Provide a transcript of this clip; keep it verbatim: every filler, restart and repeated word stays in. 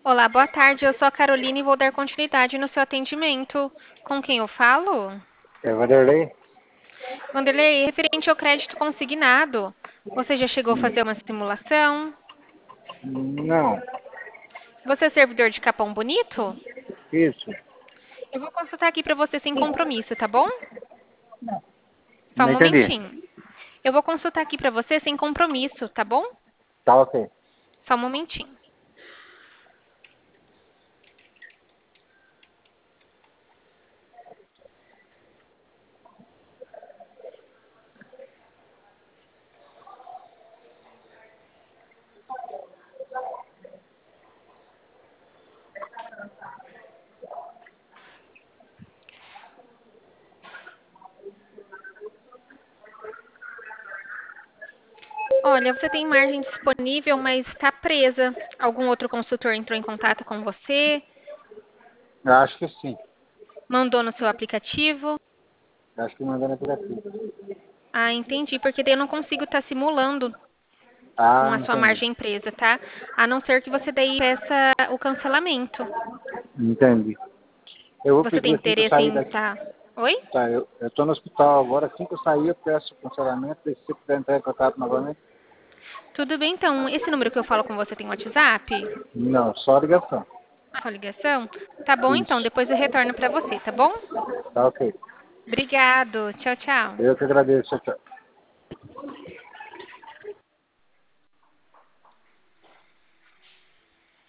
Olá, boa tarde. Eu sou a Carolina e vou dar continuidade no seu atendimento. Com quem eu falo? É Vanderlei? Vanderlei, referente ao crédito consignado. Você já chegou a Hum, fazer uma simulação? Não, Você é servidor de Capão Bonito? isso. Eu vou consultar aqui para você sem compromisso, tá bom? Só um Não entendi. momentinho. Eu vou consultar aqui para você sem compromisso, tá bom? Tá ok. Só um momentinho. Olha, você tem margem disponível, mas está presa. Algum outro consultor entrou em contato com você? Eu acho que sim. Mandou no seu aplicativo? Eu acho que mandando aplicativo. Ah, entendi, porque daí eu não consigo estar simulando com Ah, a sua entendi. margem presa, tá? A não ser que você daí peça o cancelamento. Entendi. Eu vou Você tem pedir assim que eu interesse sair em daqui. estar. Oi? Tá, eu, eu tô no hospital agora. Assim que eu sair, eu peço o cancelamento. E se você puder entrar em contato novamente. Tudo bem, então. Esse número que eu falo com você tem WhatsApp? Não, só ligação. Sua ligação? Tá bom, então. Isso. Depois eu retorno para você, tá bom? Tá ok. Obrigado. Tchau, tchau. Eu que agradeço. Tchau, tchau.